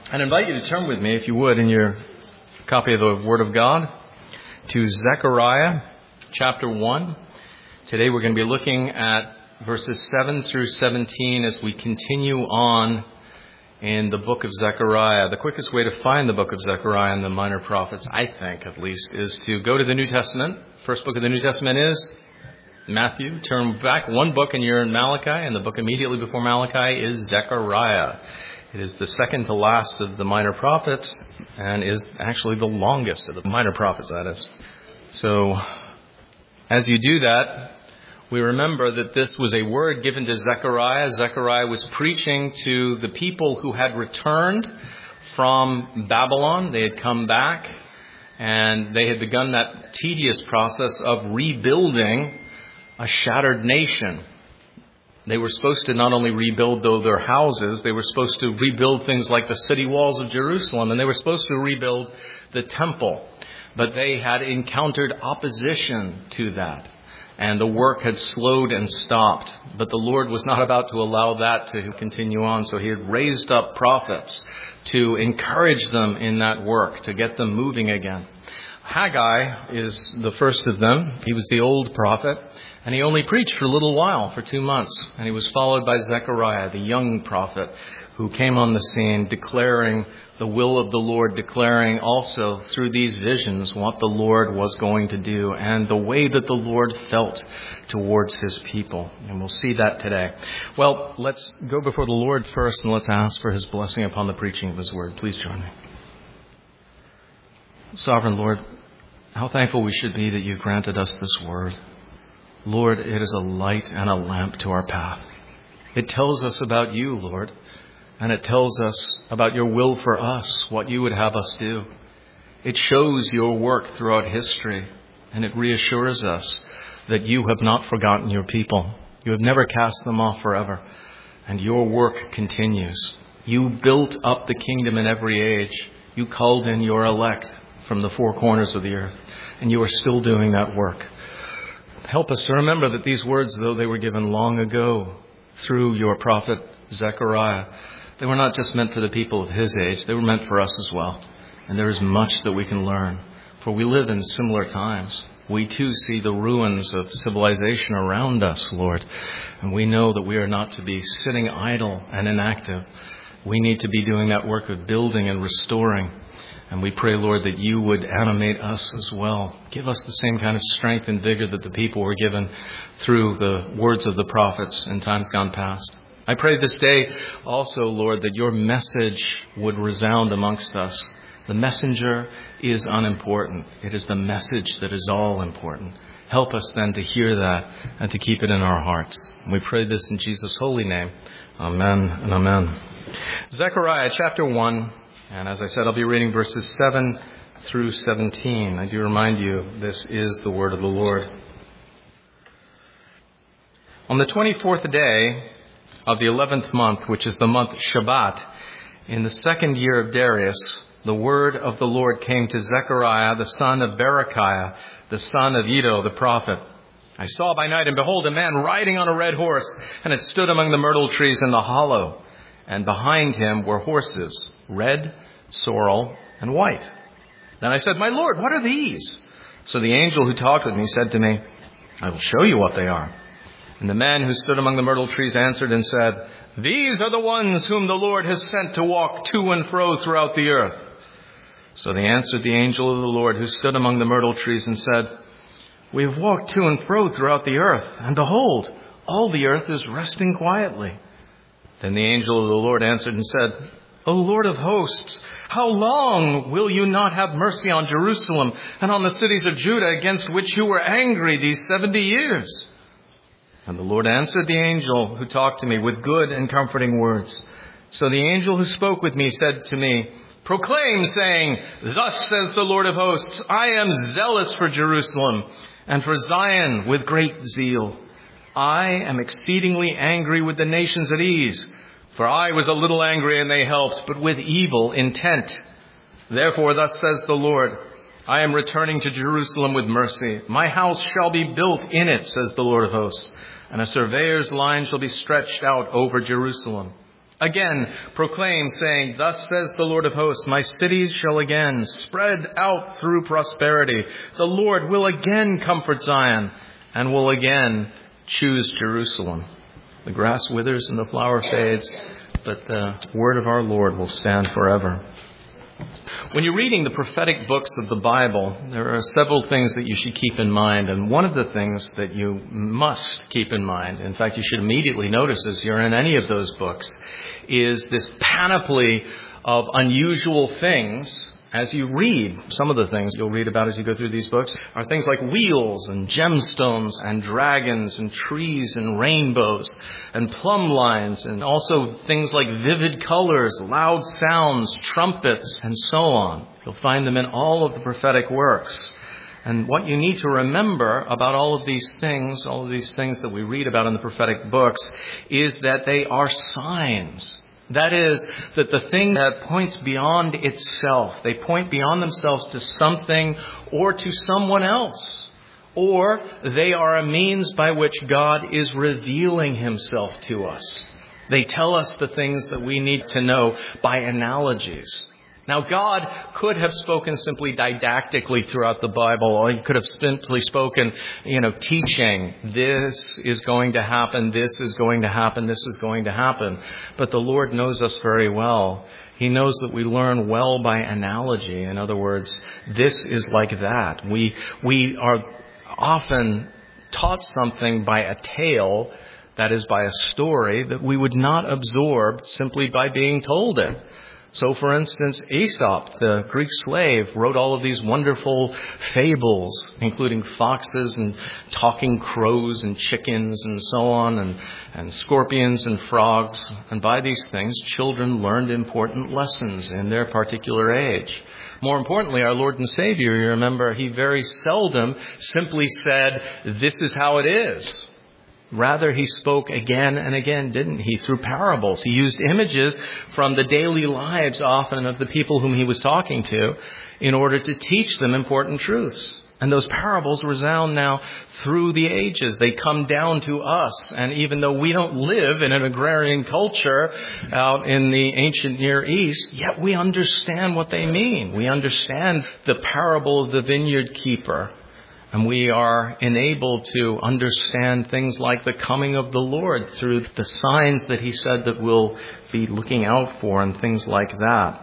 And I invite you to turn with me, if you would, in your copy of the Word of God, to Zechariah chapter 1. Today we're going to be looking at verses 7 through 17 as we continue on in the book of Zechariah. The quickest way to find the book of Zechariah and the minor prophets, I think at least, is to go to the New Testament. First book of the New Testament is Matthew. Turn back one book and you're in Malachi, and the book immediately before Malachi is Zechariah. It is the second to last of the minor prophets and is actually the longest of the minor prophets, that is. So, as you do that, we remember that this was a word given to Zechariah. Zechariah was preaching to the people who had returned from Babylon. They had come back and they had begun that tedious process of rebuilding a shattered nation. They were supposed to not only rebuild, though, their houses, they were supposed to rebuild things like the city walls of Jerusalem, and they were supposed to rebuild the temple. But they had encountered opposition to that, and the work had slowed and stopped. But the Lord was not about to allow that to continue on, so He had raised up prophets to encourage them in that work, to get them moving again. Haggai is the first of them. He was the old prophet. And he only preached for a little while, for 2 months. And he was followed by Zechariah, the young prophet, who came on the scene declaring the will of the Lord, declaring also through these visions what the Lord was going to do and the way that the Lord felt towards His people. And we'll see that today. Well, let's go before the Lord first and let's ask for His blessing upon the preaching of His word. Please join me. Sovereign Lord, how thankful we should be that You've granted us this word. Lord, it is a light and a lamp to our path. It tells us about You, Lord, and it tells us about Your will for us, what You would have us do. It shows Your work throughout history, and it reassures us that You have not forgotten Your people. You have never cast them off forever, and Your work continues. You built up the kingdom in every age. You called in Your elect from the four corners of the earth, and You are still doing that work. Help us to remember that these words, though they were given long ago through Your prophet Zechariah, they were not just meant for the people of his age, they were meant for us as well. And there is much that we can learn, for we live in similar times. We too see the ruins of civilization around us, Lord, and we know that we are not to be sitting idle and inactive. We need to be doing that work of building and restoring. And we pray, Lord, that You would animate us as well. Give us the same kind of strength and vigor that the people were given through the words of the prophets in times gone past. I pray this day also, Lord, that Your message would resound amongst us. The messenger is unimportant. It is the message that is all important. Help us then to hear that and to keep it in our hearts. We pray this in Jesus' holy name. Amen and amen. Zechariah chapter 1. And as I said, I'll be reading verses 7 through 17. I do remind you, this is the word of the Lord. On the 24th day of the 11th month, which is the month Shabbat, in the second year of Darius, the word of the Lord came to Zechariah, the son of Berechiah, the son of Iddo, the prophet. I saw by night, and behold, a man riding on a red horse, and it stood among the myrtle trees in the hollow. And behind him were horses, red, sorrel, and white. Then I said, My Lord, what are these? So the angel who talked with me said to me, I will show you what they are. And the man who stood among the myrtle trees answered and said, These are the ones whom the Lord has sent to walk to and fro throughout the earth. So they answered the angel of the Lord who stood among the myrtle trees and said, We have walked to and fro throughout the earth, and behold, all the earth is resting quietly. Then the angel of the Lord answered and said, O Lord of hosts, how long will You not have mercy on Jerusalem and on the cities of Judah against which You were angry these 70 years? And the Lord answered the angel who talked to me with good and comforting words. So the angel who spoke with me said to me, Proclaim, saying, Thus says the Lord of hosts, I am zealous for Jerusalem and for Zion with great zeal. I am exceedingly angry with the nations at ease. For I was a little angry and they helped, but with evil intent. Therefore, thus says the Lord, I am returning to Jerusalem with mercy. My house shall be built in it, says the Lord of hosts, and a surveyor's line shall be stretched out over Jerusalem. Again, proclaim, saying, thus says the Lord of hosts, my cities shall again spread out through prosperity. The Lord will again comfort Zion and will again choose Jerusalem. The grass withers and the flower fades, but the word of our Lord will stand forever. When you're reading the prophetic books of the Bible, there are several things that you should keep in mind. And one of the things that you must keep in mind, in fact, you should immediately notice as you're in any of those books, is this panoply of unusual things. As you read, some of the things you'll read about as you go through these books are things like wheels and gemstones and dragons and trees and rainbows and plumb lines, and also things like vivid colors, loud sounds, trumpets, and so on. You'll find them in all of the prophetic works. And what you need to remember about all of these things that we read about in the prophetic books, is that they are signs. That is, that the thing that points beyond itself, they point beyond themselves to something or to someone else. Or they are a means by which God is revealing himself to us. They tell us the things that we need to know by analogies. Now, God could have spoken simply didactically throughout the Bible, or he could have simply spoken, teaching, this is going to happen, this is going to happen, this is going to happen. But the Lord knows us very well. He knows that we learn well by analogy. In other words, this is like that. We are often taught something by a tale, that is by a story, that we would not absorb simply by being told it. So, for instance, Aesop, the Greek slave, wrote all of these wonderful fables, including foxes and talking crows and chickens and so on, and scorpions and frogs. And by these things, children learned important lessons in their particular age. More importantly, our Lord and Savior, you remember, he very seldom simply said, this is how it is. Rather, he spoke again and again, didn't he? Through parables. He used images from the daily lives often of the people whom he was talking to in order to teach them important truths. And those parables resound now through the ages. They come down to us. And even though we don't live in an agrarian culture out in the ancient Near East, yet we understand what they mean. We understand the parable of the vineyard keeper. And we are enabled to understand things like the coming of the Lord through the signs that he said that we'll be looking out for and things like that.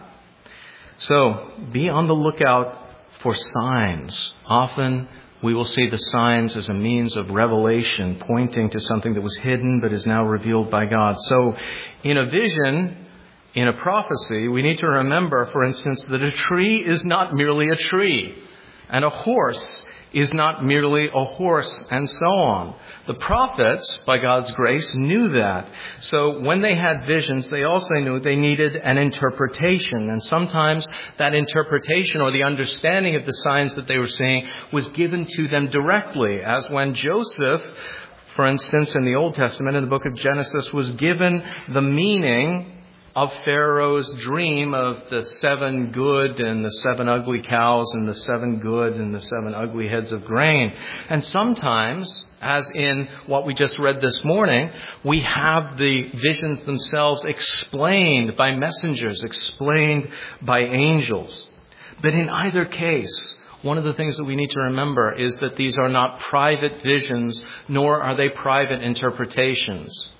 So be on the lookout for signs. Often we will see the signs as a means of revelation, pointing to something that was hidden but is now revealed by God. So in a vision, in a prophecy, we need to remember, for instance, that a tree is not merely a tree, and a horse is not merely a horse, and so on. The prophets, by God's grace, knew that. So when they had visions, they also knew they needed an interpretation. And sometimes that interpretation or the understanding of the signs that they were seeing was given to them directly, as when Joseph, for instance, in the Old Testament, in the book of Genesis, was given the meaning of Pharaoh's dream of the 7 good and the 7 ugly cows and the 7 good and the 7 ugly heads of grain. And sometimes, as in what we just read this morning, we have the visions themselves explained by messengers, explained by angels. But in either case, one of the things that we need to remember is that these are not private visions, nor are they private interpretations.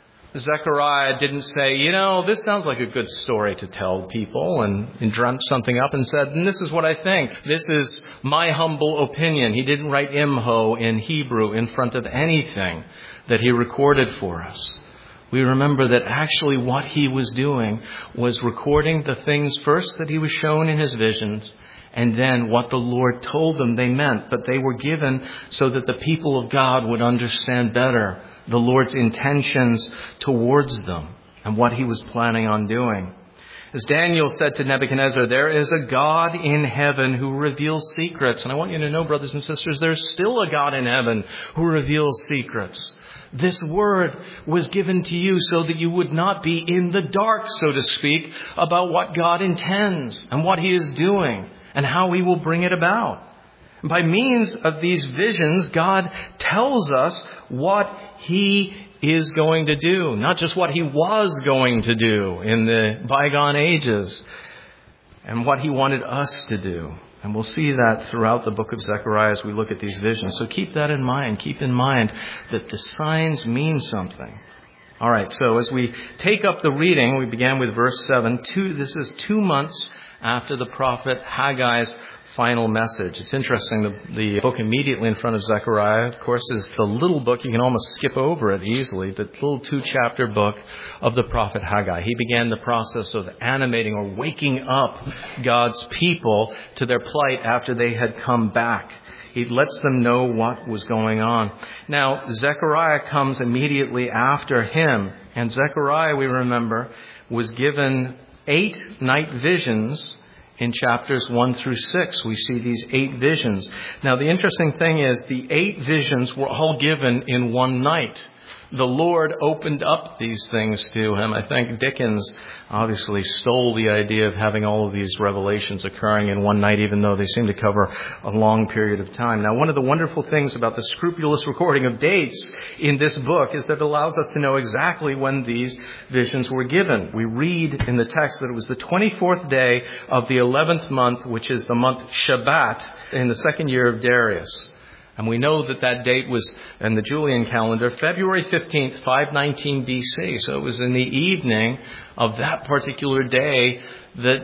Zechariah didn't say, this sounds like a good story to tell people, and dreamt something up and said, and this is what I think. This is my humble opinion. He didn't write imho in Hebrew in front of anything that he recorded for us. We remember that actually what he was doing was recording the things first that he was shown in his visions, and then what the Lord told them they meant. But they were given so that the people of God would understand better the Lord's intentions towards them and what he was planning on doing. As Daniel said to Nebuchadnezzar, there is a God in heaven who reveals secrets. And I want you to know, brothers and sisters, there's still a God in heaven who reveals secrets. This word was given to you so that you would not be in the dark, so to speak, about what God intends and what he is doing and how he will bring it about. By means of these visions, God tells us what he is going to do, not just what he was going to do in the bygone ages, and what he wanted us to do. And we'll see that throughout the book of Zechariah as we look at these visions. So keep that in mind. Keep in mind that the signs mean something. All right, so as we take up the reading, we began with verse 7. This is 2 months after the prophet Haggai's final message. It's interesting, the book immediately in front of Zechariah, of course, is the little book. You can almost skip over it easily, the little 2-chapter book of the prophet Haggai. He began the process of animating or waking up God's people to their plight after they had come back. He lets them know what was going on. Now, Zechariah comes immediately after him. And Zechariah, we remember, was given 8 night visions. In chapters 1 through 6, we see these 8 visions. Now, the interesting thing is the 8 visions were all given in one night. The Lord opened up these things to him. I think Dickens obviously stole the idea of having all of these revelations occurring in one night, even though they seem to cover a long period of time. Now, one of the wonderful things about the scrupulous recording of dates in this book is that it allows us to know exactly when these visions were given. We read in the text that it was the 24th day of the 11th month, which is the month Shabbat, in the 2nd year of Darius. And we know that that date was, in the Julian calendar, February 15th, 519 BC. So it was in the evening of that particular day that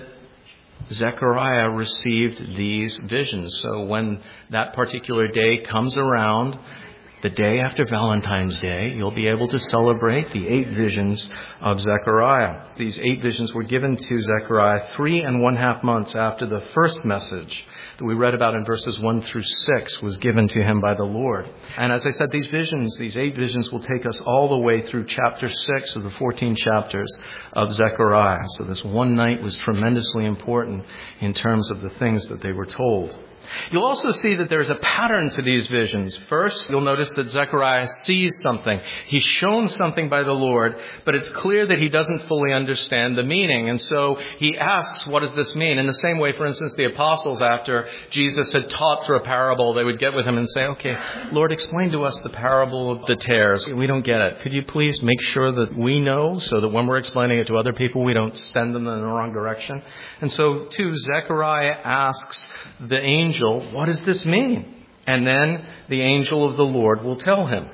Zechariah received these visions. So when that particular day comes around, the day after Valentine's Day, you'll be able to celebrate the 8 visions of Zechariah. These 8 visions were given to Zechariah 3.5 months after the first message that we read about in verses 1 through 6 was given to him by the Lord. And as I said, these 8 visions will take us all the way through chapter 6 of the 14 chapters of Zechariah. So this one night was tremendously important in terms of the things that they were told. You'll also see that there's a pattern to these visions. First, you'll notice that Zechariah sees something. He's shown something by the Lord, but it's clear that he doesn't fully understand the meaning. And so he asks, what does this mean? In the same way, for instance, the apostles, after Jesus had taught through a parable, they would get with him and say, okay, Lord, explain to us the parable of the tares. We don't get it. Could you please make sure that we know so that when we're explaining it to other people, we don't send them in the wrong direction? And so, too, Zechariah asks the angel, what does this mean? And then the angel of the Lord will tell him.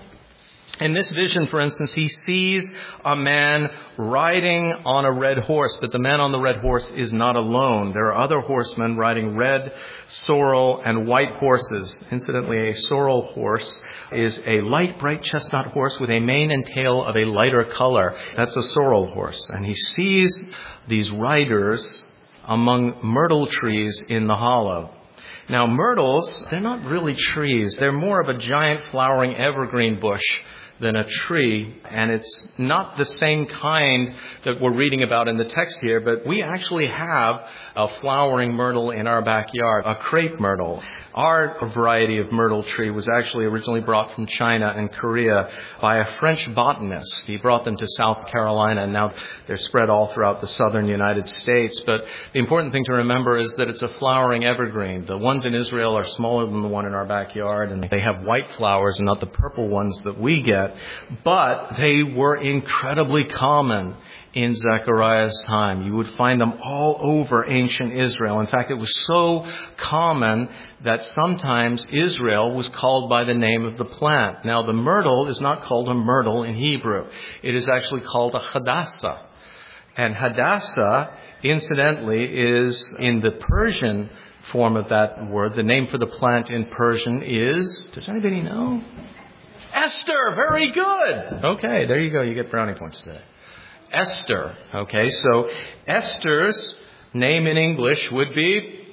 In this vision, for instance, he sees a man riding on a red horse, but the man on the red horse is not alone. There are other horsemen riding red, sorrel, and white horses. Incidentally, a sorrel horse is a light, bright chestnut horse with a mane and tail of a lighter color. That's a sorrel horse. And he sees these riders among myrtle trees in the hollow. Now, myrtles, they're not really trees. They're more of a giant flowering evergreen bush than a tree. And it's not the same kind that we're reading about in the text here, but we actually have a flowering myrtle in our backyard, a crepe myrtle. Our variety of myrtle tree was actually originally brought from China and Korea by a French botanist. He brought them to South Carolina, and now they're spread all throughout the southern United States. But the important thing to remember is that it's a flowering evergreen. The ones in Israel are smaller than the one in our backyard, and they have white flowers and not the purple ones that we get. But they were incredibly common in Zechariah's time. You would find them all over ancient Israel. In fact, it was so common that sometimes Israel was called by the name of the plant. Now, the myrtle is not called a myrtle in Hebrew. It is actually called a hadassah. And hadassah, incidentally, is in the Persian form of that word. The name for the plant in Persian is, does anybody know? Esther. Very good. Okay, there you go. You get brownie points today. Esther. Okay, so Esther's name in English would be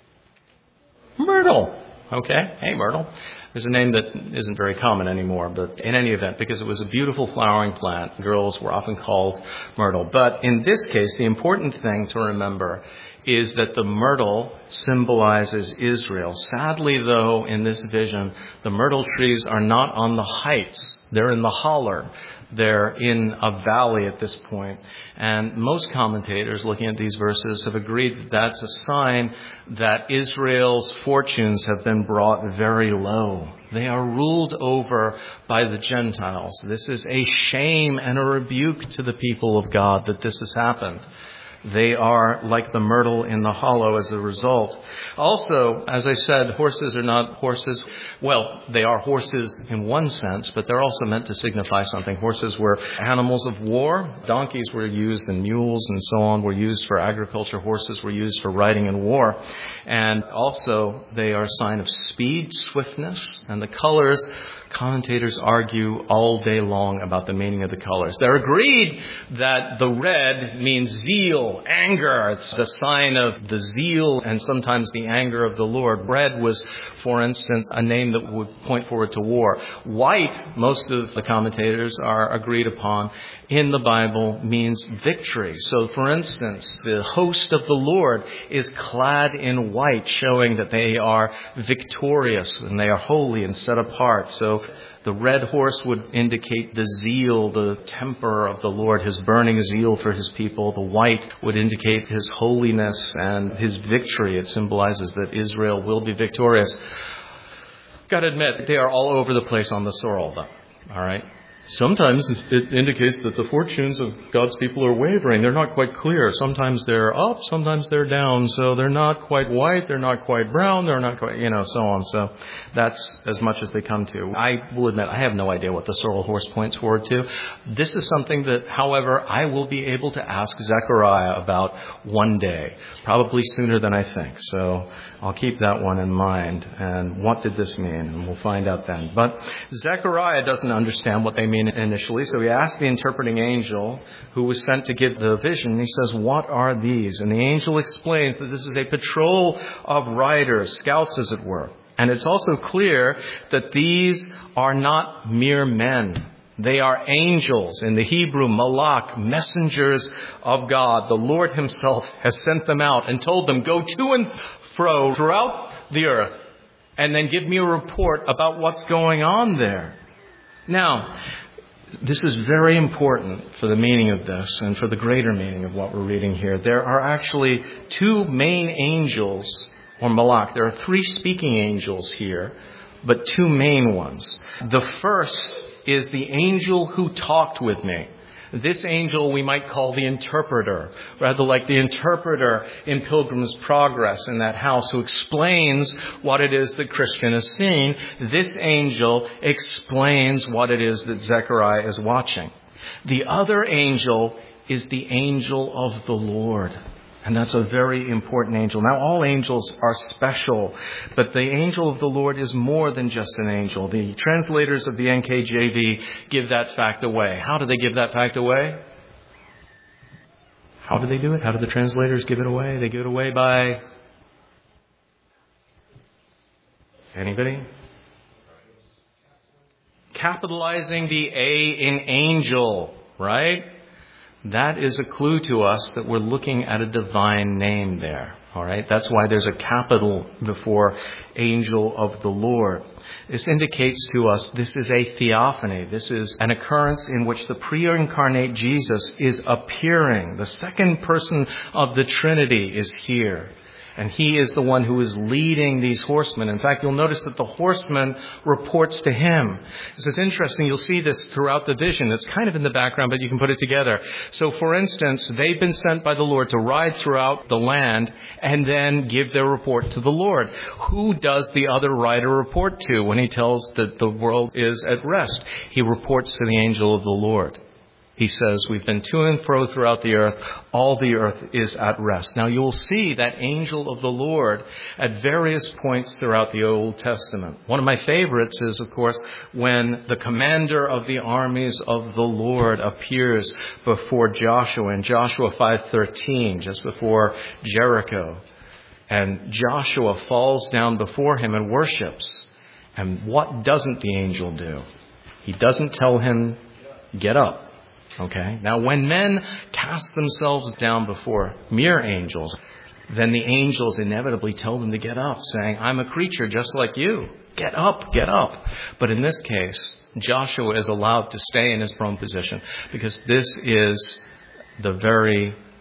Myrtle. Okay, hey Myrtle. There's a name that isn't very common anymore, but in any event, because it was a beautiful flowering plant, girls were often called Myrtle. But in this case, the important thing to remember is that the myrtle symbolizes Israel. Sadly, though, in this vision, the myrtle trees are not on the heights. They're in the holler. They're in a valley at this point. And most commentators looking at these verses have agreed that that's a sign that Israel's fortunes have been brought very low. They are ruled over by the Gentiles. This is a shame and a rebuke to the people of God that this has happened. They are like the myrtle in the hollow as a result. Also, as I said, horses are not horses. Well, they are horses in one sense, but they're also meant to signify something. Horses were animals of war. Donkeys were used, and mules and so on were used for agriculture. Horses were used for riding in war. And also, they are a sign of speed, swiftness, and the colors. Commentators argue all day long about the meaning of the colors. They're agreed that the red means zeal, anger. It's the sign of the zeal and sometimes the anger of the Lord. Red was, for instance, a name that would point forward to war. White, most of the commentators are agreed upon, in the Bible means victory. So, for instance, the host of the Lord is clad in white, showing that they are victorious and they are holy and set apart. So the red horse would indicate the zeal, the temper of the Lord, his burning zeal for his people. The white would indicate his holiness and his victory. It symbolizes that Israel will be victorious. Got to admit, they are all over the place on the sorrel, though. All right? Sometimes it indicates that the fortunes of God's people are wavering. They're not quite clear. Sometimes they're up, sometimes they're down. So they're not quite white, they're not quite brown, they're not quite, so on. So that's as much as they come to. I will admit, I have no idea what the sorrel horse points forward to. This is something that, however, I will be able to ask Zechariah about one day, probably sooner than I think. So I'll keep that one in mind. And what did this mean? And we'll find out then. But Zechariah doesn't understand what they mean initially. So he asked the interpreting angel who was sent to give the vision. He says, "What are these?" And the angel explains that this is a patrol of riders, scouts as it were. And it's also clear that these are not mere men. They are angels. In the Hebrew, malach, messengers of God. The Lord himself has sent them out and told them, "Go to and fro throughout the earth and then give me a report about what's going on there." Now, this is very important for the meaning of this and for the greater meaning of what we're reading here. There are actually two main angels, or malach. There are three speaking angels here, but two main ones. The first is the angel who talked with me. This angel we might call the interpreter, rather like the interpreter in Pilgrim's Progress in that house who explains what it is that Christian has seen. This angel explains what it is that Zechariah is watching. The other angel is the angel of the Lord. And that's a very important angel. Now, all angels are special, but the angel of the Lord is more than just an angel. The translators of the NKJV give that fact away. How do they give that fact away? How do they do it? How do the translators give it away? They give it away by... Anybody? Capitalizing the A in angel, right? That is a clue to us that we're looking at a divine name there. All right. That's why there's a capital before angel of the Lord. This indicates to us this is a theophany. This is an occurrence in which the pre-incarnate Jesus is appearing. The second person of the Trinity is here. And he is the one who is leading these horsemen. In fact, you'll notice that the horseman reports to him. This is interesting. You'll see this throughout the vision. It's kind of in the background, but you can put it together. So, for instance, they've been sent by the Lord to ride throughout the land and then give their report to the Lord. Who does the other rider report to when he tells that the world is at rest? He reports to the angel of the Lord. He says, we've been to and fro throughout the earth. All the earth is at rest. Now, you will see that angel of the Lord at various points throughout the Old Testament. One of my favorites is, of course, when the commander of the armies of the Lord appears before Joshua in Joshua 5:13, just before Jericho. And Joshua falls down before him and worships. And what doesn't the angel do? He doesn't tell him, get up. Okay. Now, when men cast themselves down before mere angels, then the angels inevitably tell them to get up, saying, I'm a creature just like you. Get up, get up. But in this case, Joshua is allowed to stay in his prone position because this is the very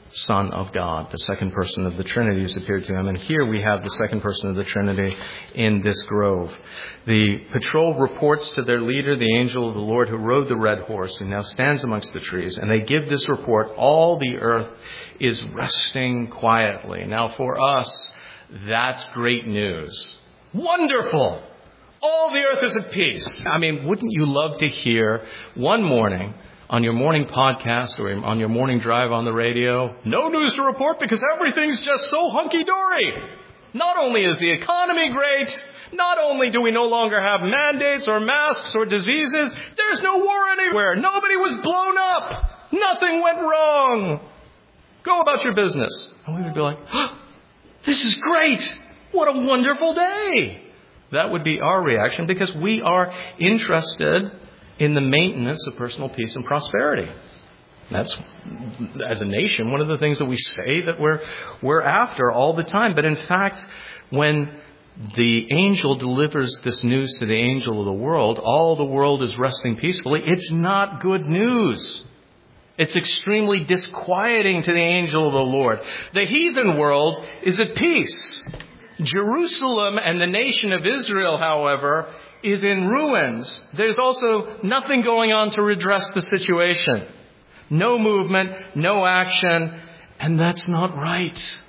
Son of God, the second person of the Trinity who's appeared to him. And here we have the second person of the Trinity in this grove. The patrol reports to their leader, the angel of the Lord who rode the red horse, who now stands amongst the trees. And they give this report: all the earth is resting quietly. Now for us, that's great news. Wonderful! All the earth is at peace. I mean, wouldn't you love to hear one morning on your morning podcast or on your morning drive on the radio, no news to report because everything's just so hunky-dory. Not only is the economy great, not only do we no longer have mandates or masks or diseases, there's no war anywhere. Nobody was blown up. Nothing went wrong. Go about your business. And we would be like, oh, this is great. What a wonderful day. That would be our reaction because we are interested in the maintenance of personal peace and prosperity. That's, as a nation, one of the things that we say that we're after all the time. But in fact, when the angel delivers this news to the angel of the world, all the world is resting peacefully, it's not good news. It's extremely disquieting to the angel of the Lord. The heathen world is at peace. Jerusalem and the nation of Israel, however, is in ruins. There's also nothing going on to redress the situation. No movement, no action, and that's not right.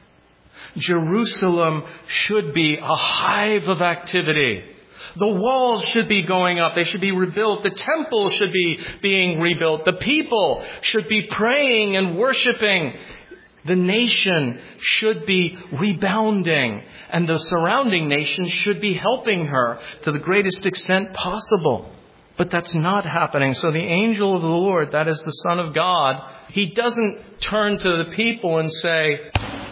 Jerusalem should be a hive of activity. The walls should be going up. They should be rebuilt. The temple should be being rebuilt. The people should be praying and worshiping. The nation should be rebounding, and the surrounding nations should be helping her to the greatest extent possible. But that's not happening. So the angel of the Lord, that is the Son of God, he doesn't turn to the people and say,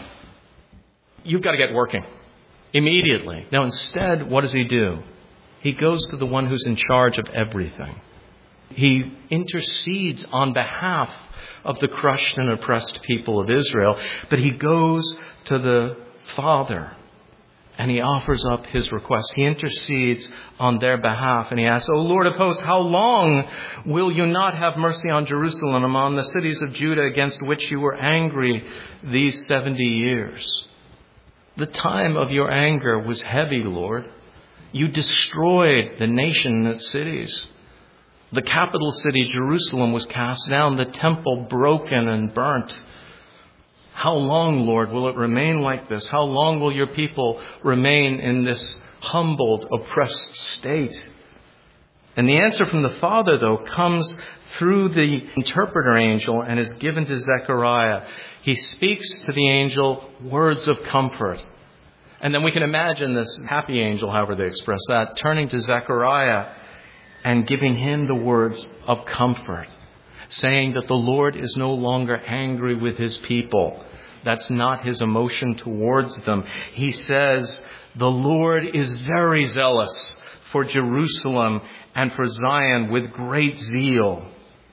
you've got to get working immediately. No, instead, what does he do? He goes to the one who's in charge of everything. He intercedes on behalf of the crushed and oppressed people of Israel, but he goes to the Father and he offers up his request. He intercedes on their behalf and he asks, O Lord of hosts, how long will you not have mercy on Jerusalem and on the cities of Judah against which you were angry these 70 years? The time of your anger was heavy, Lord. You destroyed the nation and its cities. The capital city, Jerusalem, was cast down, the temple broken and burnt. How long, Lord, will it remain like this? How long will your people remain in this humbled, oppressed state? And the answer from the Father, though, comes through the interpreter angel and is given to Zechariah. He speaks to the angel words of comfort. And then we can imagine this happy angel, however they express that, turning to Zechariah and giving him the words of comfort, saying that the Lord is no longer angry with his people. That's not his emotion towards them. He says, the Lord is very zealous for Jerusalem and for Zion with great zeal.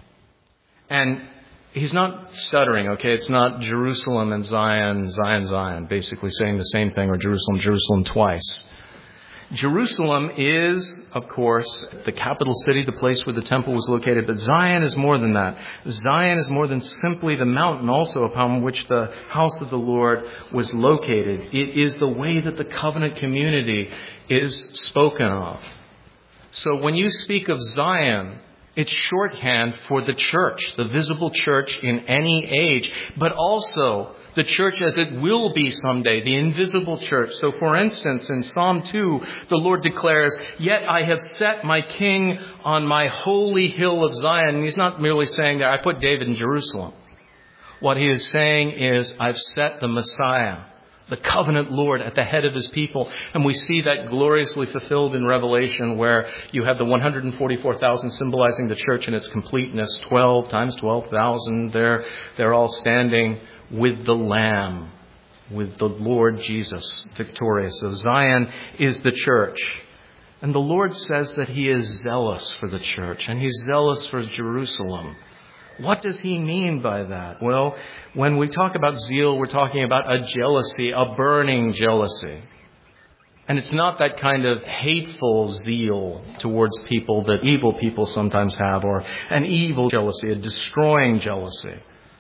And he's not stuttering, okay? It's not Jerusalem and Zion, Zion, Zion, basically saying the same thing, or Jerusalem, Jerusalem twice. Jerusalem is, of course, the capital city, the place where the temple was located. But Zion is more than that. Zion is more than simply the mountain also upon which the house of the Lord was located. It is the way that the covenant community is spoken of. So when you speak of Zion, it's shorthand for the church, the visible church in any age, but also the church as it will be someday, the invisible church. So for instance, in Psalm 2, the Lord declares, yet I have set my king on my holy hill of Zion. And he's not merely saying that I put David in Jerusalem. What he is saying is, I've set the Messiah, the covenant Lord, at the head of his people. And we see that gloriously fulfilled in Revelation, where you have the 144,000 symbolizing the church in its completeness. 12 times 12,000. They're all standing with the Lamb, with the Lord Jesus victorious. So Zion is the church. And the Lord says that he is zealous for the church, and he's zealous for Jerusalem. What does he mean by that? Well, when we talk about zeal, we're talking about a jealousy, a burning jealousy. And it's not that kind of hateful zeal towards people that evil people sometimes have, or an evil jealousy, a destroying jealousy.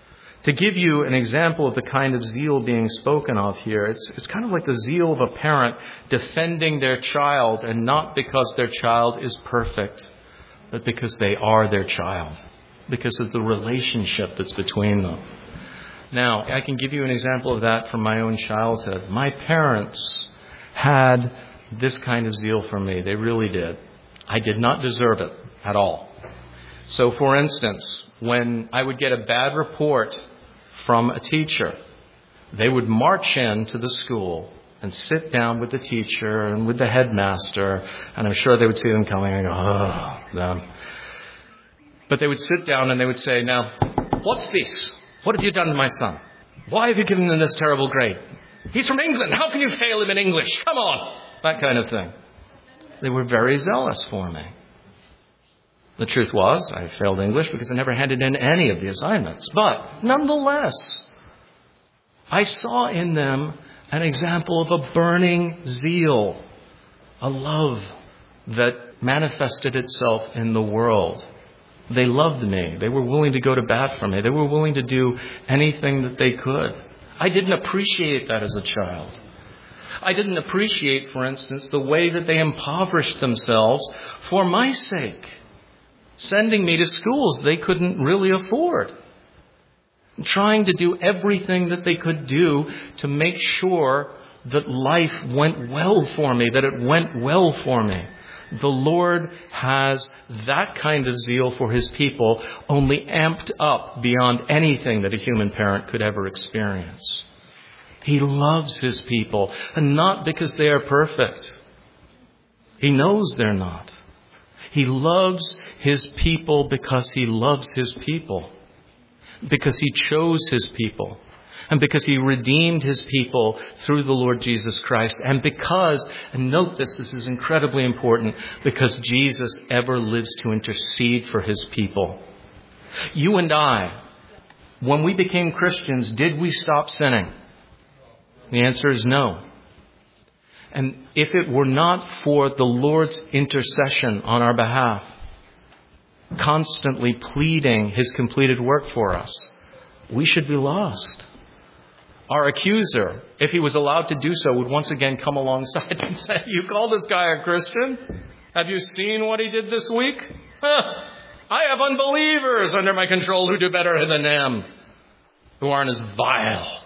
To give you an example of the kind of zeal being spoken of here, it's kind of like the zeal of a parent defending their child, and not because their child is perfect, but because they are their child, because of the relationship that's between them. Now, I can give you an example of that from my own childhood. My parents had this kind of zeal for me. They really did. I did not deserve it at all. So, for instance, when I would get a bad report from a teacher, they would march into the school and sit down with the teacher and with the headmaster, and I'm sure they would see them coming and go, oh, them. But they would sit down and they would say, now, what's this? What have you done to my son? Why have you given him this terrible grade? He's from England. How can you fail him in English? Come on. That kind of thing. They were very zealous for me. The truth was, I failed English because I never handed in any of the assignments. But nonetheless, I saw in them an example of a burning zeal, a love that manifested itself in the world. They loved me. They were willing to go to bat for me. They were willing to do anything that they could. I didn't appreciate that as a child. I didn't appreciate, for instance, the way that they impoverished themselves for my sake, sending me to schools they couldn't really afford, trying to do everything that they could do to make sure that life went well for me, that it went well for me. The Lord has that kind of zeal for His people, only amped up beyond anything that a human parent could ever experience. He loves His people, and not because they are perfect. He knows they're not. He loves His people because He loves His people, because He chose His people, and because He redeemed His people through the Lord Jesus Christ, and because, and note this is incredibly important, because Jesus ever lives to intercede for His people. You and I, when we became Christians, did we stop sinning? The answer is no. And if it were not for the Lord's intercession on our behalf, constantly pleading His completed work for us, we should be lost. Our accuser, if he was allowed to do so, would once again come alongside and say, you call this guy a Christian? Have you seen what he did this week? I have unbelievers under my control who do better than him, who aren't as vile.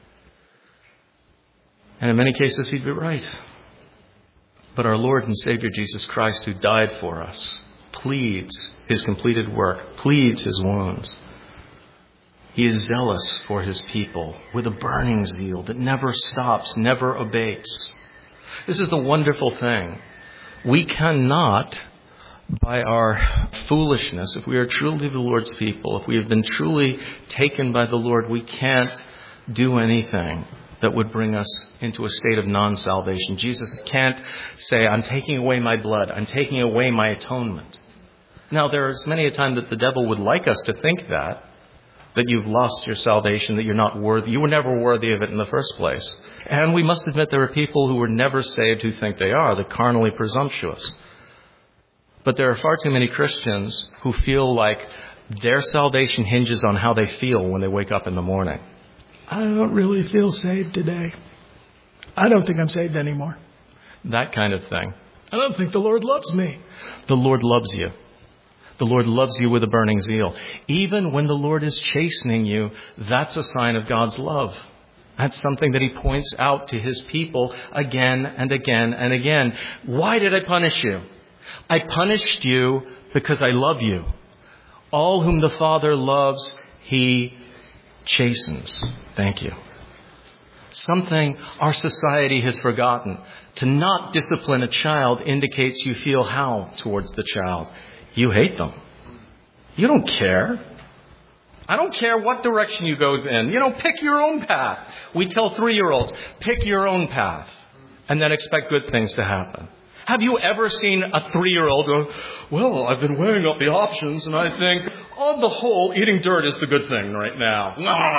And in many cases, he'd be right. But our Lord and Savior Jesus Christ, who died for us, pleads His completed work, pleads His wounds. He is zealous for His people with a burning zeal that never stops, never abates. This is the wonderful thing. We cannot, by our foolishness, if we are truly the Lord's people, if we have been truly taken by the Lord, we can't do anything that would bring us into a state of non-salvation. Jesus can't say, I'm taking away my blood. I'm taking away my atonement. Now, there's many a time that the devil would like us to think that you've lost your salvation, that you're not worthy. You were never worthy of it in the first place. And we must admit there are people who were never saved who think they are, the carnally presumptuous. But there are far too many Christians who feel like their salvation hinges on how they feel when they wake up in the morning. I don't really feel saved today. I don't think I'm saved anymore. That kind of thing. I don't think the Lord loves me. The Lord loves you. The Lord loves you with a burning zeal. Even when the Lord is chastening you, that's a sign of God's love. That's something that He points out to His people again and again and again. Why did I punish you? I punished you because I love you. All whom the Father loves, He chastens. Thank you. Something our society has forgotten. To not discipline a child indicates you feel how towards the child? You hate them. You don't care. I don't care what direction you goes in. Pick your own path. We tell 3-year-olds, pick your own path and then expect good things to happen. Have you ever seen a 3-year-old go, well, I've been weighing up the options and I think, on the whole, eating dirt is the good thing right now.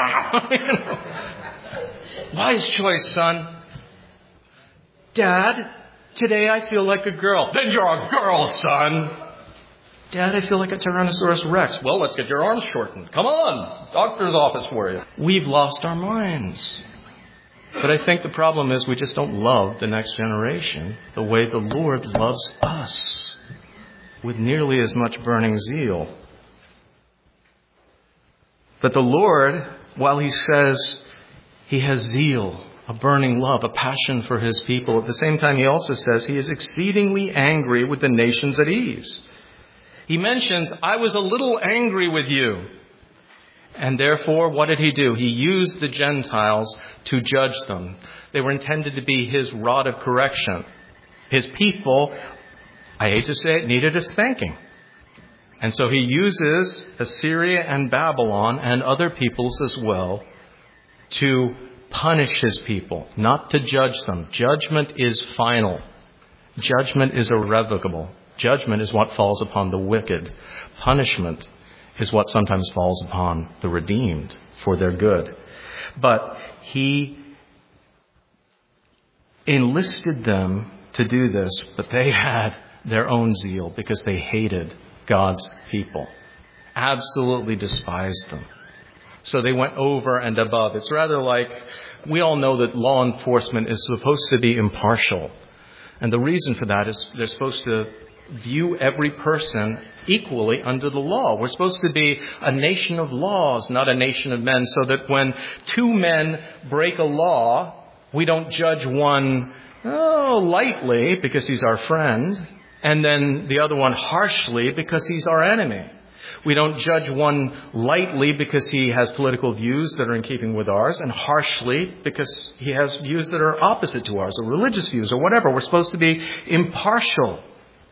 Wise choice, son. Dad, today I feel like a girl. Then you're a girl, son. Dad, I feel like a Tyrannosaurus Rex. Well, let's get your arms shortened. Come on, doctor's office for you. We've lost our minds. But I think the problem is we just don't love the next generation the way the Lord loves us, with nearly as much burning zeal. But the Lord, while He says He has zeal, a burning love, a passion for His people, at the same time He also says He is exceedingly angry with the nations at ease. He mentions, I was a little angry with you. And therefore, what did He do? He used the Gentiles to judge them. They were intended to be His rod of correction. His people, I hate to say it, needed a spanking. And so He uses Assyria and Babylon and other peoples as well to punish His people, not to judge them. Judgment is final. Judgment is irrevocable. Judgment is what falls upon the wicked. Punishment is what sometimes falls upon the redeemed for their good. But He enlisted them to do this, but they had their own zeal because they hated God's people, absolutely despised them. So they went over and above. It's rather like, we all know that law enforcement is supposed to be impartial. And the reason for that is they're supposed to view every person equally under the law. We're supposed to be a nation of laws, not a nation of men, so that when two men break a law, we don't judge one lightly because he's our friend, and then the other one harshly because he's our enemy. We don't judge one lightly because he has political views that are in keeping with ours, and harshly because he has views that are opposite to ours, or religious views, or whatever. We're supposed to be impartial.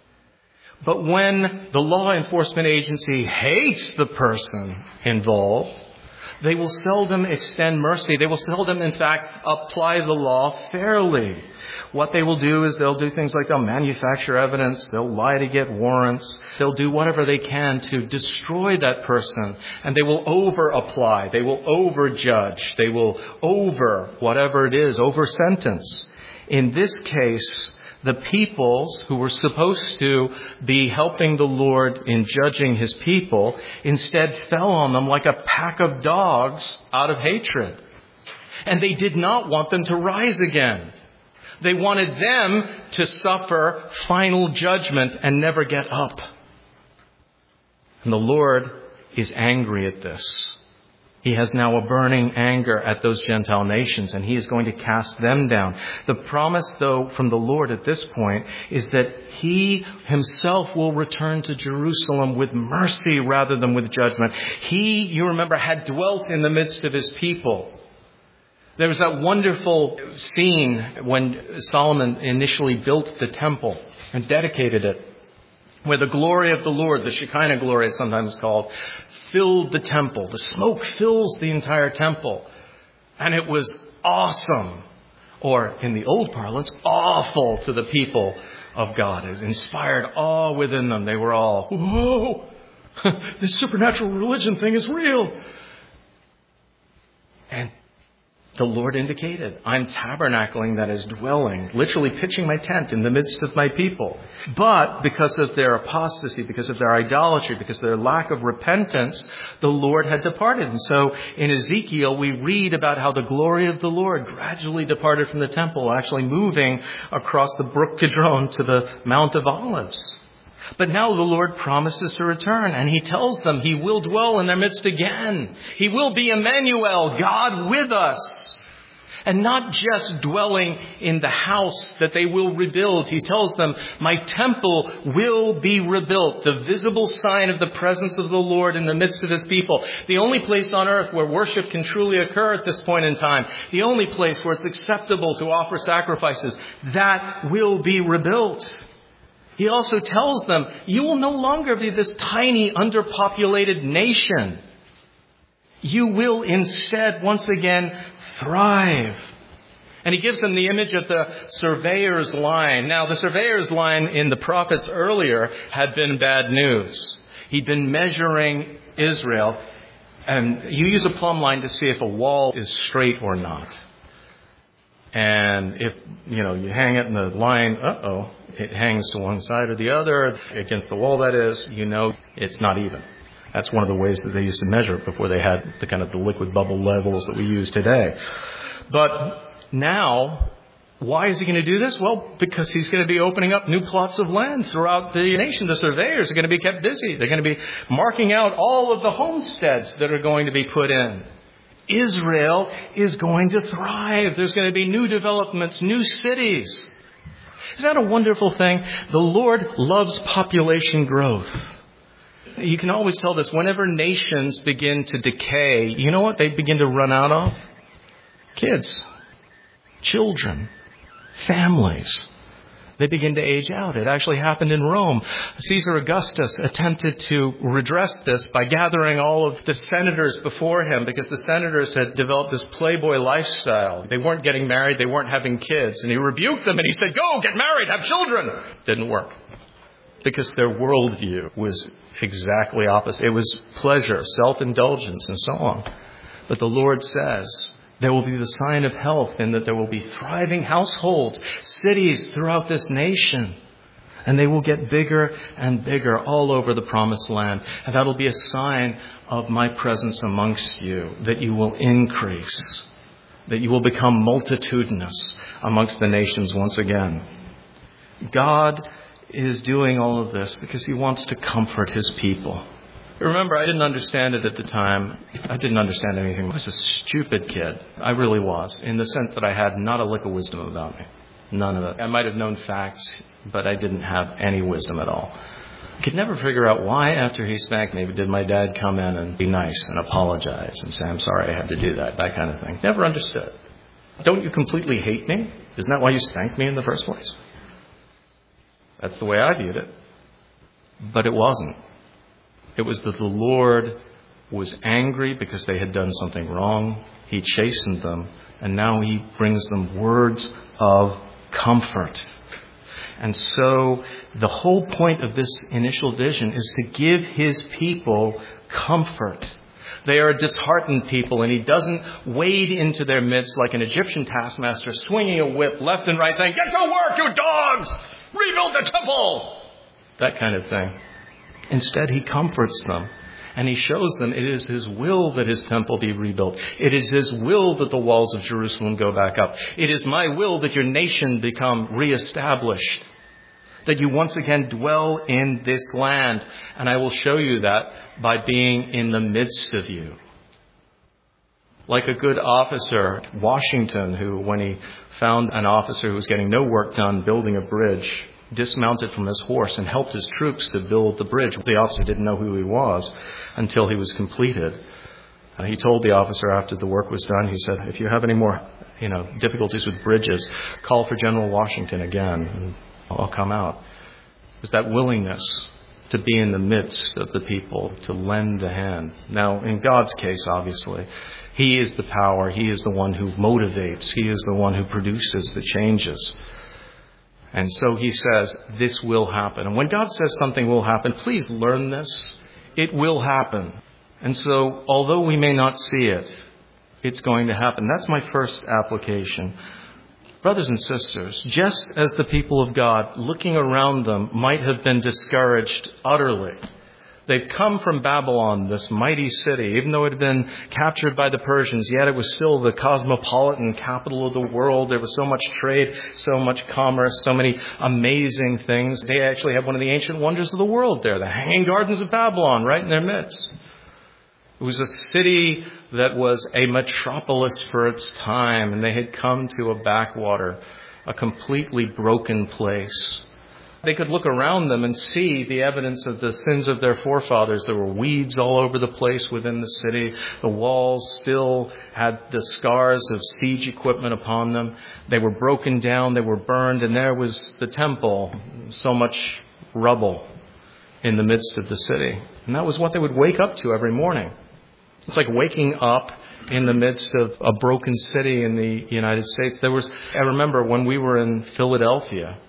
But when the law enforcement agency hates the person involved, they will seldom extend mercy. They will seldom, in fact, apply the law fairly. What they will do is they'll do things like they'll manufacture evidence, they'll lie to get warrants, they'll do whatever they can to destroy that person, and they will over-apply, they will over-judge, they will whatever it is, over-sentence. In this case, the peoples who were supposed to be helping the Lord in judging His people instead fell on them like a pack of dogs out of hatred. And they did not want them to rise again. They wanted them to suffer final judgment and never get up. And the Lord is angry at this. He has now a burning anger at those Gentile nations, and He is going to cast them down. The promise, though, from the Lord at this point is that He Himself will return to Jerusalem with mercy rather than with judgment. He, you remember, had dwelt in the midst of His people. There was that wonderful scene when Solomon initially built the temple and dedicated it, where the glory of the Lord, the Shekinah glory it's sometimes called, filled the temple. The smoke fills the entire temple. And it was awesome. Or in the old parlance, awful to the people of God. It inspired awe within them. They were all, whoa, this supernatural religion thing is real. And the Lord indicated, I'm tabernacling, that is dwelling, literally pitching my tent in the midst of my people. But because of their apostasy, because of their idolatry, because of their lack of repentance, the Lord had departed. And so in Ezekiel, we read about how the glory of the Lord gradually departed from the temple, actually moving across the brook Kidron to the Mount of Olives. But now the Lord promises to return, and He tells them He will dwell in their midst again. He will be Emmanuel, God with us. And not just dwelling in the house that they will rebuild. He tells them, my temple will be rebuilt. The visible sign of the presence of the Lord in the midst of His people. The only place on earth where worship can truly occur at this point in time. The only place where it's acceptable to offer sacrifices. That will be rebuilt. He also tells them, you will no longer be this tiny, underpopulated nation. You will instead, once again, thrive. And He gives them the image of the surveyor's line. Now, the surveyor's line in the prophets earlier had been bad news. He'd been measuring Israel, and you use a plumb line to see if a wall is straight or not. And if, you hang it in the line, it hangs to one side or the other, against the wall that is, it's not even. That's one of the ways that they used to measure it before they had the liquid bubble levels that we use today. But now, why is he going to do this? Well, because he's going to be opening up new plots of land throughout the nation. The surveyors are going to be kept busy. They're going to be marking out all of the homesteads that are going to be put in. Israel is going to thrive. There's going to be new developments, new cities. Isn't that a wonderful thing? The Lord loves population growth. You can always tell this. Whenever nations begin to decay, you know what they begin to run out of? Kids, children, families. They begin to age out. It actually happened in Rome. Caesar Augustus attempted to redress this by gathering all of the senators before him, because the senators had developed this playboy lifestyle. They weren't getting married. They weren't having kids. And he rebuked them and he said, "Go, get married, have children." Didn't work, because their worldview was exactly opposite. It was pleasure, self-indulgence, and so on. But the Lord says, there will be the sign of health, in that there will be thriving households, cities throughout this nation. And they will get bigger and bigger all over the promised land. And that'll be a sign of my presence amongst you, that you will increase, that you will become multitudinous amongst the nations once again. God is doing all of this because he wants to comfort his people. Remember, I didn't understand it at the time. I didn't understand anything. I was a stupid kid. I really was, in the sense that I had not a lick of wisdom about me. None of it. I might have known facts, but I didn't have any wisdom at all. I could never figure out why, after he spanked me, did my dad come in and be nice and apologize and say, "I'm sorry I had to do that," that kind of thing. Never understood. Don't you completely hate me? Isn't that why you spanked me in the first place? That's the way I viewed it. But it wasn't. It was that the Lord was angry because they had done something wrong. He chastened them, and now he brings them words of comfort. And so the whole point of this initial vision is to give his people comfort. They are a disheartened people, and he doesn't wade into their midst like an Egyptian taskmaster, swinging a whip left and right, saying, "Get to work, you dogs! Rebuild the temple!" That kind of thing. Instead, he comforts them, and he shows them it is his will that his temple be rebuilt. It is his will that the walls of Jerusalem go back up. It is my will that your nation become reestablished, that you once again dwell in this land, and I will show you that by being in the midst of you. Like a good officer, Washington, who, when he found an officer who was getting no work done building a bridge, dismounted from his horse and helped his troops to build the bridge. The officer didn't know who he was until he was completed. He told the officer after the work was done, he said, "If you have any more, difficulties with bridges, call for General Washington again, and I'll come out." It was that willingness to be in the midst of the people, to lend a hand. Now, in God's case, obviously, he is the power. He is the one who motivates. He is the one who produces the changes. And so he says, this will happen. And when God says something will happen, please learn this. It will happen. And so, although we may not see it, it's going to happen. That's my first application. Brothers and sisters, just as the people of God, looking around them, might have been discouraged utterly. They've come from Babylon, this mighty city. Even though it had been captured by the Persians, yet it was still the cosmopolitan capital of the world. There was so much trade, so much commerce, so many amazing things. They actually have one of the ancient wonders of the world there, the Hanging Gardens of Babylon, right in their midst. It was a city that was a metropolis for its time, and they had come to a backwater, a completely broken place. They could look around them and see the evidence of the sins of their forefathers. There were weeds all over the place within the city. The walls still had the scars of siege equipment upon them. They were broken down. They were burned. And there was the temple, so much rubble in the midst of the city. And that was what they would wake up to every morning. It's like waking up in the midst of a broken city in the United States. I remember when we were in Philadelphia,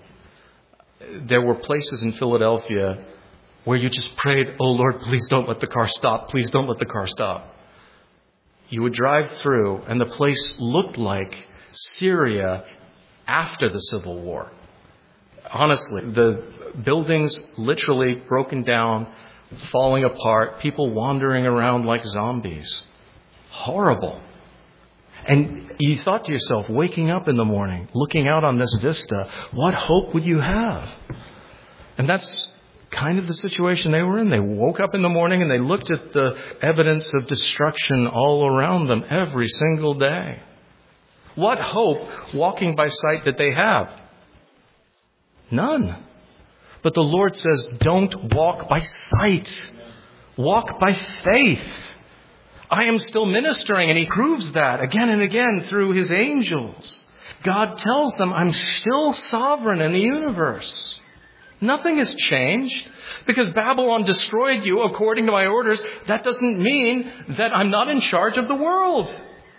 there were places in Philadelphia where you just prayed, "Oh Lord, please don't let the car stop. Please don't let the car stop." You would drive through and the place looked like Syria after the Civil War. Honestly, the buildings literally broken down, falling apart, people wandering around like zombies. Horrible. And you thought to yourself, waking up in the morning, looking out on this vista, what hope would you have? And that's kind of the situation they were in. They woke up in the morning and they looked at the evidence of destruction all around them every single day. What hope, walking by sight, did they have? None. But the Lord says, don't walk by sight. Walk by faith. I am still ministering, and He proves that again and again through His angels. God tells them, I'm still sovereign in the universe. Nothing has changed. Because Babylon destroyed you according to my orders, that doesn't mean that I'm not in charge of the world.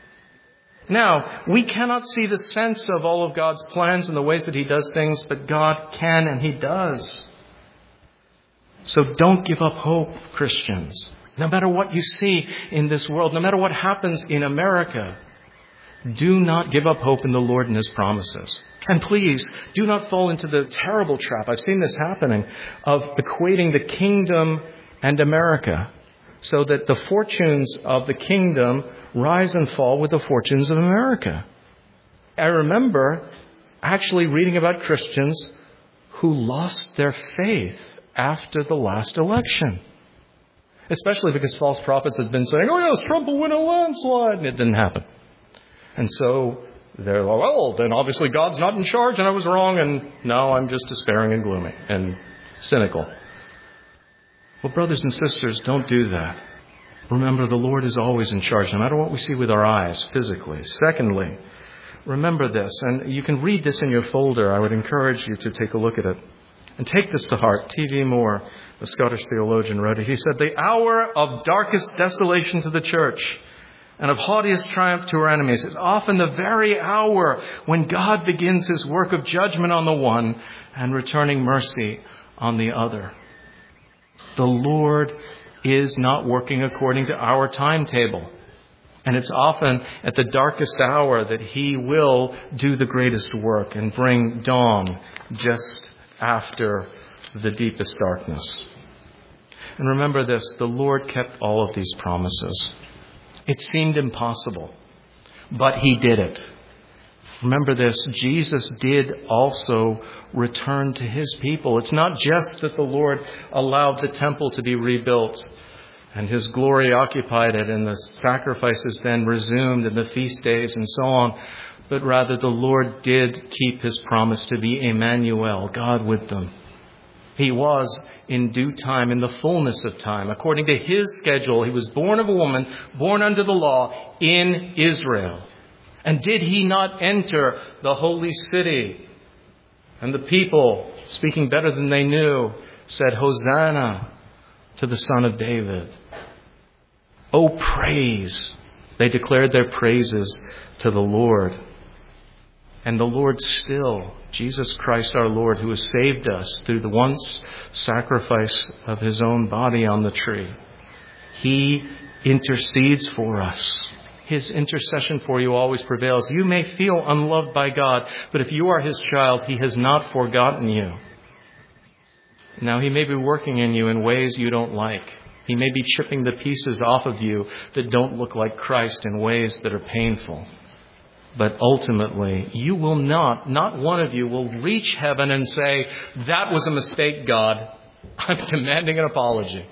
Now, we cannot see the sense of all of God's plans and the ways that He does things, but God can and He does. So don't give up hope, Christians. No matter what you see in this world, no matter what happens in America, do not give up hope in the Lord and His promises. And please, do not fall into the terrible trap, I've seen this happening, of equating the kingdom and America, so that the fortunes of the kingdom rise and fall with the fortunes of America. I remember actually reading about Christians who lost their faith after the last election. Especially because false prophets had been saying, oh yes, Trump will win a landslide. And it didn't happen. And so they're like, well, then obviously God's not in charge and I was wrong. And now I'm just despairing and gloomy and cynical. Well, brothers and sisters, don't do that. Remember, the Lord is always in charge, no matter what we see with our eyes physically. Secondly, remember this, and you can read this in your folder. I would encourage you to take a look at it. And take this to heart. T.V. Moore, the Scottish theologian, wrote it. He said, the hour of darkest desolation to the church and of haughtiest triumph to her enemies is often the very hour when God begins His work of judgment on the one and returning mercy on the other. The Lord is not working according to our timetable. And it's often at the darkest hour that He will do the greatest work and bring dawn just after the deepest darkness. And remember this, the Lord kept all of these promises. It seemed impossible, but He did it. Remember this, Jesus did also return to His people. It's not just that the Lord allowed the temple to be rebuilt and His glory occupied it and the sacrifices then resumed and the feast days and so on, but rather the Lord did keep His promise to be Emmanuel, God with them. He was in due time, in the fullness of time, according to His schedule. He was born of a woman, born under the law in Israel. And did He not enter the holy city? And the people, speaking better than they knew, said, Hosanna to the Son of David. Oh, praise. They declared their praises to the Lord. And the Lord still, Jesus Christ our Lord, who has saved us through the once sacrifice of His own body on the tree. He intercedes for us. His intercession for you always prevails. You may feel unloved by God, but if you are His child, He has not forgotten you. Now, He may be working in you in ways you don't like. He may be chipping the pieces off of you that don't look like Christ in ways that are painful. But ultimately, you will not one of you will reach heaven and say, that was a mistake, God. I'm demanding an apology.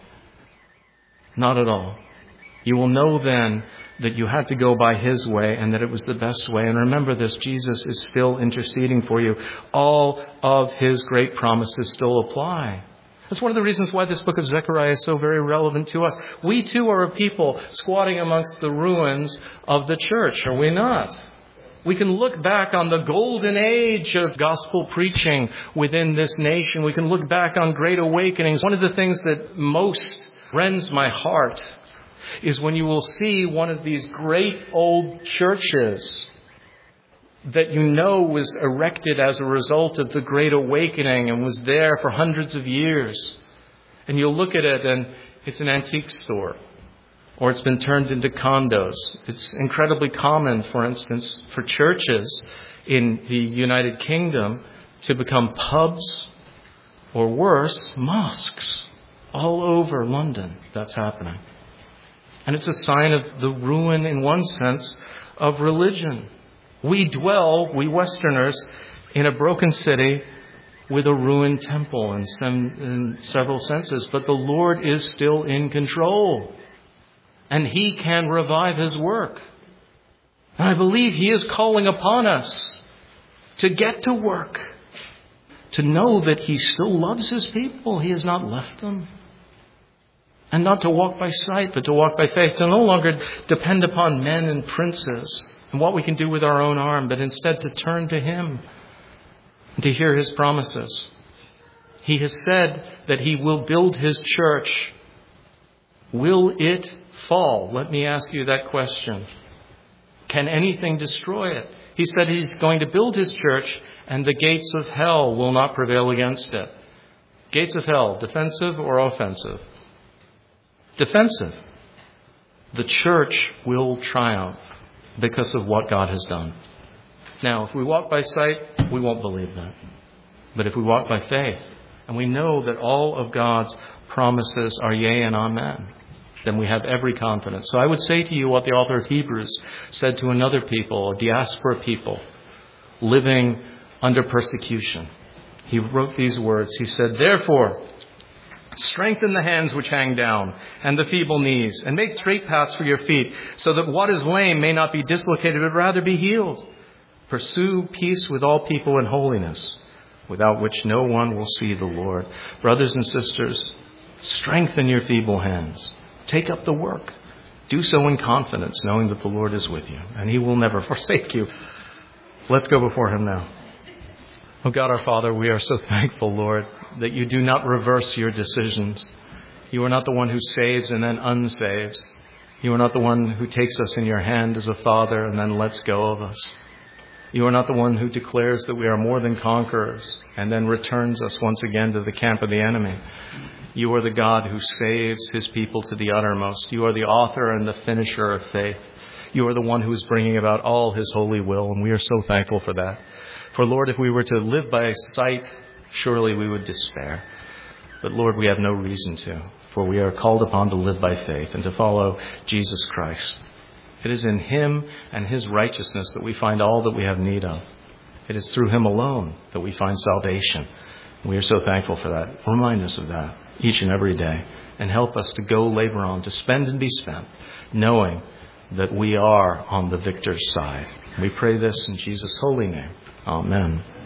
Not at all. You will know then that you had to go by His way and that it was the best way. And remember this, Jesus is still interceding for you. All of His great promises still apply. That's one of the reasons why this book of Zechariah is so very relevant to us. We too are a people squatting amongst the ruins of the church, are we not? We can look back on the golden age of gospel preaching within this nation. We can look back on great awakenings. One of the things that most rends my heart is when you will see one of these great old churches that you know was erected as a result of the Great Awakening and was there for hundreds of years. And you'll look at it and it's an antique store. or it's been turned into condos. It's incredibly common, for instance, for churches in the United Kingdom to become pubs, or worse, mosques. All over London, that's happening. And it's a sign of the ruin, in one sense, of religion. We Westerners, in a broken city with a ruined temple in several senses. But the Lord is still in control. And He can revive His work. And I believe He is calling upon us to get to work. To know that He still loves His people. He has not left them. And not to walk by sight, but to walk by faith. To no longer depend upon men and princes and what we can do with our own arm, but instead to turn to Him and to hear His promises. He has said that He will build His church. Will it fall? Let me ask you that question. Can anything destroy it? He said He's going to build His church, and the gates of hell will not prevail against it. Gates of hell, defensive or offensive? Defensive. The church will triumph because of what God has done. Now, if we walk by sight, we won't believe that. But if we walk by faith, and we know that all of God's promises are yea and amen, then we have every confidence. So I would say to you what the author of Hebrews said to another people, a diaspora people, living under persecution. He wrote these words. He said, "Therefore, strengthen the hands which hang down and the feeble knees, and make straight paths for your feet, so that what is lame may not be dislocated, but rather be healed. Pursue peace with all people and holiness, without which no one will see the Lord." Brothers and sisters, strengthen your feeble hands. Take up the work. Do so in confidence, knowing that the Lord is with you, and He will never forsake you. Let's go before Him now. Oh God, our Father, we are so thankful, Lord, that You do not reverse Your decisions. You are not the one who saves and then unsaves. You are not the one who takes us in Your hand as a father and then lets go of us. You are not the one who declares that we are more than conquerors and then returns us once again to the camp of the enemy. You are the God who saves His people to the uttermost. You are the author and the finisher of faith. You are the one who is bringing about all His holy will, and we are so thankful for that. For Lord, if we were to live by sight, surely we would despair. But Lord, we have no reason to, for we are called upon to live by faith and to follow Jesus Christ. It is in Him and His righteousness that we find all that we have need of. It is through Him alone that we find salvation. We are so thankful for that. Remind us of that each and every day, and help us to go labor on, to spend and be spent, knowing that we are on the victor's side. We pray this in Jesus' holy name. Amen.